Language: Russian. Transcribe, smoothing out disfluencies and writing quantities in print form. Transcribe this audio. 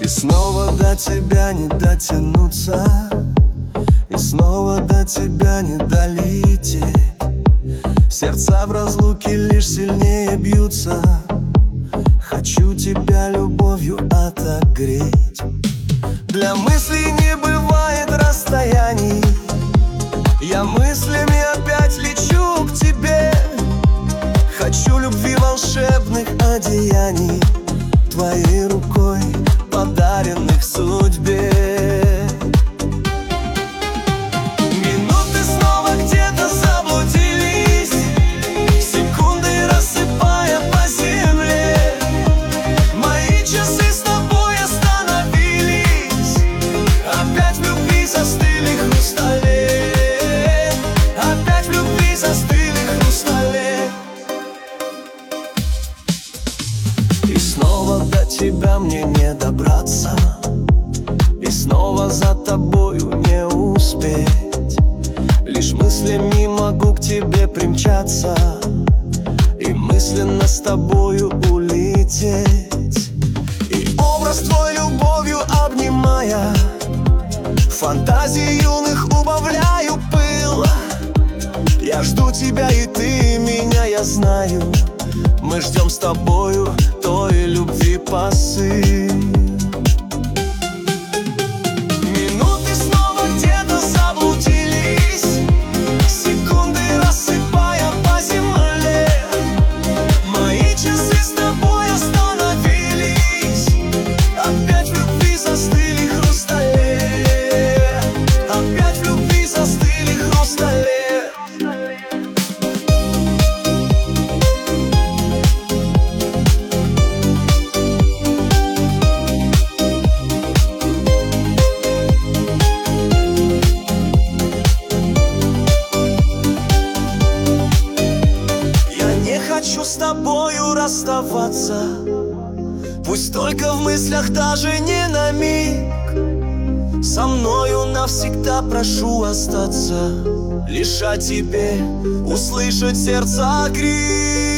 снова до тебя не дотянуться, и снова до тебя не долететь. Сердца в разлуке лишь сильнее бьются. Хочу тебя любовью отогреть. Для мыслей не бывает расстояний. Я мыслями опять лечу к тебе. Хочу любви волшебных одеяний, твоей рукой подаренных судьбе. Минуты снова где-то заблудились, секунды рассыпая по земле. Мои часы с тобой остановились, опять в любви застыли хрустале. Опять в любви застыли хрустале. И снова до тебя мне не добраться, и снова за тобою не успеть. Лишь мыслями могу к тебе примчаться и мысленно с тобою улететь. И образ твой любовью обнимая, фантазии юных убавляю пыл. Я жду тебя и ты меня, я знаю. Мы ждем с тобою той любви посыл. Минуты снова где-то заблудились, секунды рассыпая по земле. Мои часы с тобой остановились, опять в любви застыли хрустале. Опять в любви застыли хрустале. Хочу с тобою расставаться, пусть только в мыслях, даже не на миг. Со мною навсегда прошу остаться, лишь о тебе услышать сердца крик.